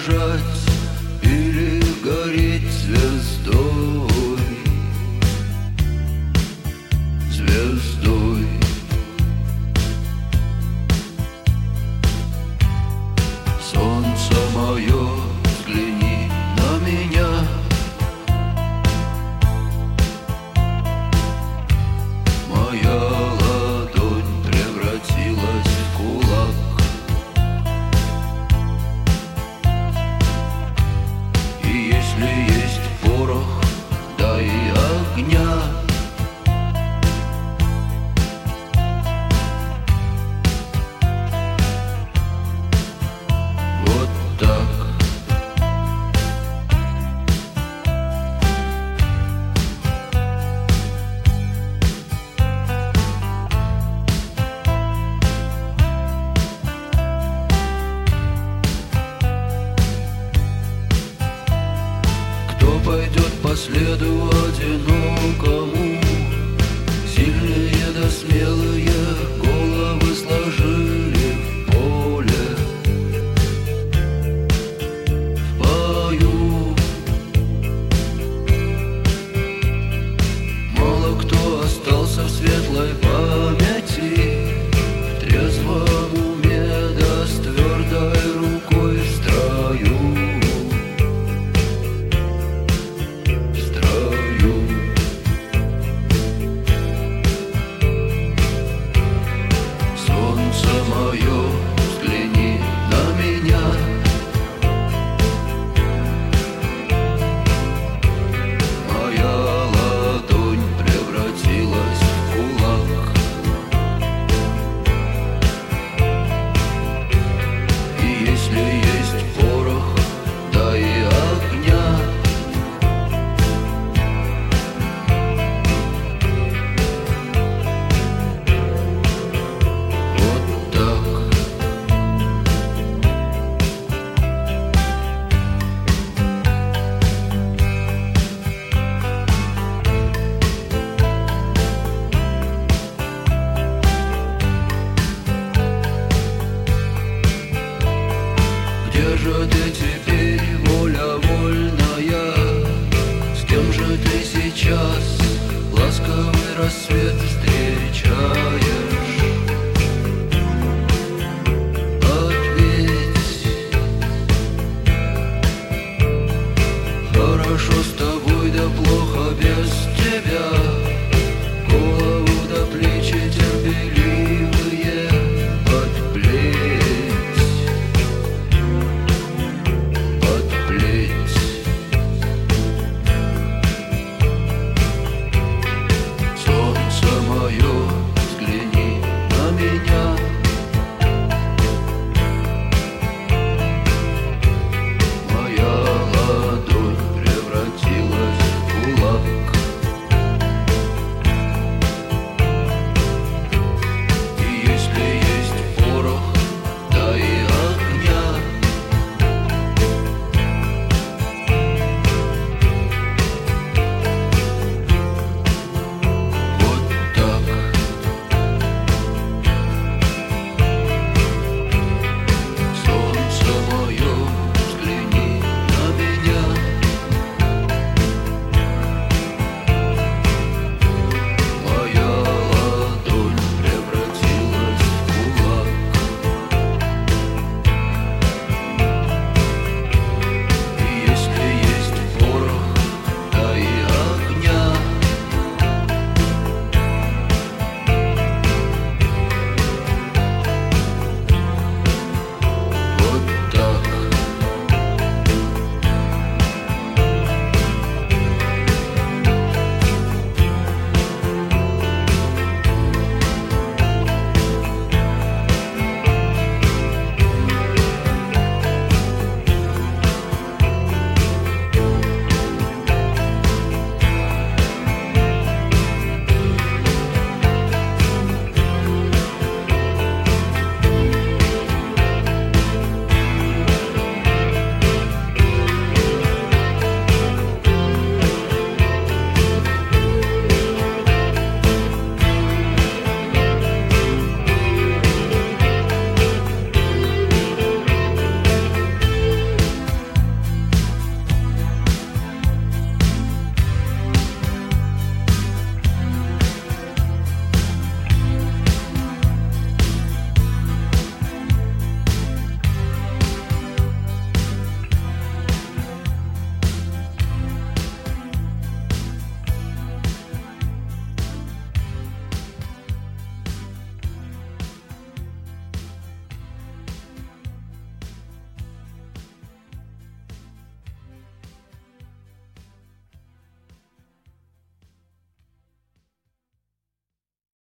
дрожать или гореть звездой, звездой. Солнце мое, взгляни на меня. Моя ладонь превратилась в кулак. И если есть порох, дай огня. Вот так. Кто пойдет по следу одинокому? Сильные да смелые головы сложили в поле, в бою. Мало кто остался в светлой памяти, в трезвом уме да с твердой рукой в строю. Мое, взгляни на меня. Моя ладонь превратилась в кулак. И если есть порох, дай огня. Где же ты теперь, воля вольная? С кем же ты сейчас, ласковый рассвет?